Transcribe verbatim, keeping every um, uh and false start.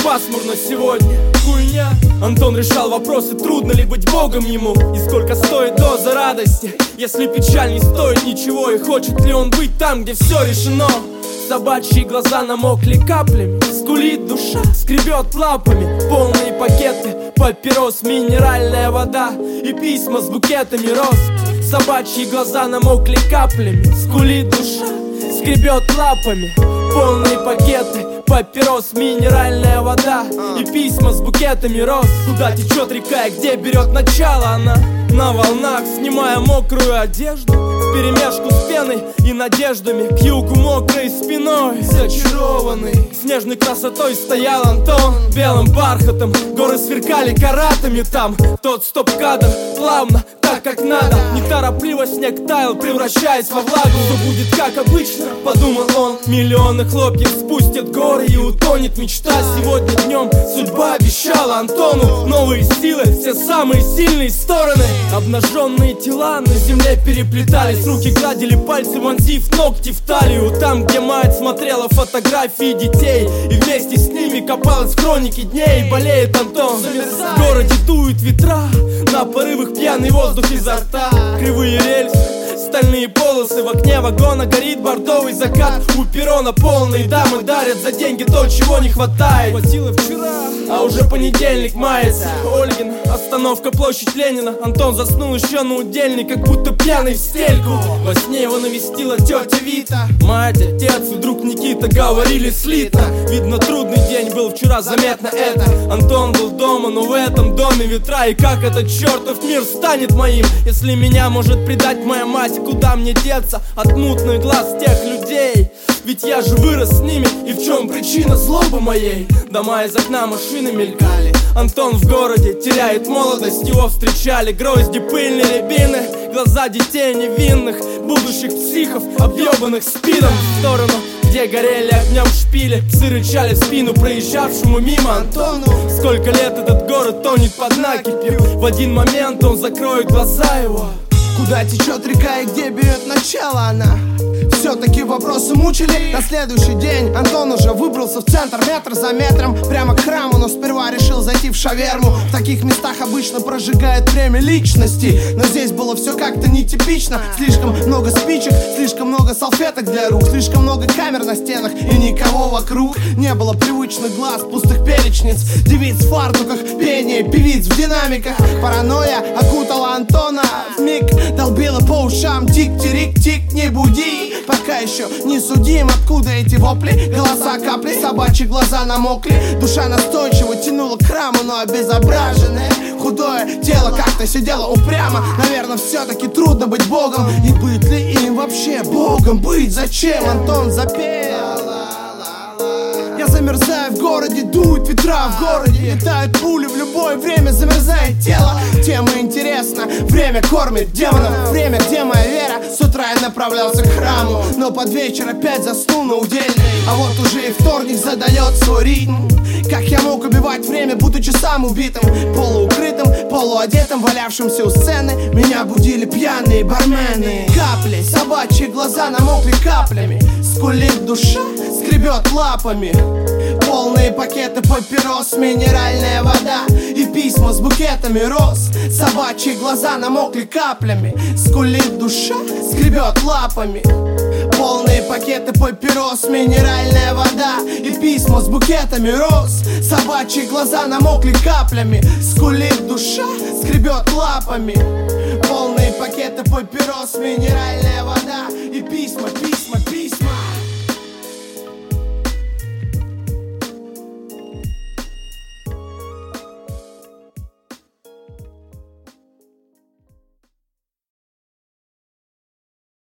пасмурно сегодня. Хуйня. Антон решал вопросы, трудно ли быть богом ему, и сколько стоит доза радости, если печаль не стоит ничего, и хочет ли он быть там, где все решено. Собачьи глаза намокли каплями, скулит душа, скребет лапами. Полные пакеты, папирос, минеральная вода и письма с букетами роз. Собачьи глаза намокли каплями, скулит душа, скребет лапами. Полные пакеты, папирос, минеральная вода и письма с букетами роз. Куда течет река и где берет начало она? На волнах, снимая мокрую одежду, вперемешку с пеной и надеждами, к югу мокрой спиной. Зачарованный снежной красотой стоял Антон. Белым бархатом горы сверкали каратами там. Тот стоп-кадр плавно, так как надо. Неторопливо снег таял, превращаясь во влагу. Все будет как обычно, подумал он. Миллионы хлопьев спустят горы и утонет мечта. Сегодня днем судьба обещала Антону новые силы, все самые сильные стороны. Обнаженные тела на земле переплетались, руки гладили пальцы, вонзив ногти в талию. Там, где мать смотрела фотографии детей и вместе с ними копалась в хронике дней. Болеет Антон, в городе дуют ветра, на порывах пьяный воздух изо рта. Кривые рельсы, стальные полосы, в окне вагона горит бордовый закат. У перрона полные дамы дарят за деньги то, чего не хватает. Хватило вчера, а уже понедельник мается. Ольгин, остановка, площадь Ленина. Антон заснул еще на удельный, как будто пьяный в стельку. Во сне его навестила тетя Вита. Мать, отец и друг Никита говорили слитно. Видно, трудный день был вчера, заметно это. Антон был дома, но в этом доме ветра. И как этот чертов мир станет моим, если меня может предать моя мать? Куда мне деться от мутных глаз тех людей? Ведь я же вырос с ними, и в чем причина злобы моей? Дома из окна машины мелькали. Антон в городе теряет молодость, его встречали грозди, пыльные рябины, глаза детей невинных, будущих психов, объебанных спидом. В сторону, где горели огнем шпили, псы рычали в спину проезжавшему мимо Антону. Сколько лет этот город тонет под накипью, в один момент он закроет глаза его. Куда течет река и где берет начало она? Все-таки вопросы мучили. На следующий день Антон уже выбрался в центр, метр за метром, прямо к храму, но сперва решил зайти в шаверму. В таких местах обычно прожигает время личности, но здесь было все как-то нетипично. Слишком много спичек, слишком много салфеток для рук, слишком много камер на стенах и никого вокруг. Не было привычных глаз, пустых перечниц, девиц в фартуках, пение певиц в динамиках. Паранойя окутала Антона вмиг, долбила по ушам: тик-тирик-тик, не буди. Пока еще не судим, откуда эти вопли, голоса капли, собачьи глаза намокли. Душа настойчиво тянула к храму, но обезображенное худое тело как-то сидело упрямо. Наверное, все-таки трудно быть богом, и быть ли им вообще богом быть? Зачем? Антон запел. Я замерзаю в городе, дуют ветра в городе, летают пули в любое время, замерзает тело. Тема интересна, время кормит демонов, время, где моя вера. С утра я направлялся к храму, но под вечер опять заснул на удельной. А вот уже и вторник задает свой ритм. Как я мог убивать время, будучи сам убитым, полуукрытым, полуодетым, валявшимся у сцены? Меня будили пьяные бармены. Капли, собачьи глаза намокли каплями, скулит душа, скребет лапами. Полные пакеты папирос, минеральная вода и письма с букетами роз. Собачьи глаза намокли каплями, скулит душа, скребет лапами. Полные пакеты папирос, минеральная вода и письма с букетами роз. Собачьи глаза намокли каплями, скулит душа, скребет лапами. Полные пакеты папирос, минеральная вода и письма, письма, письма.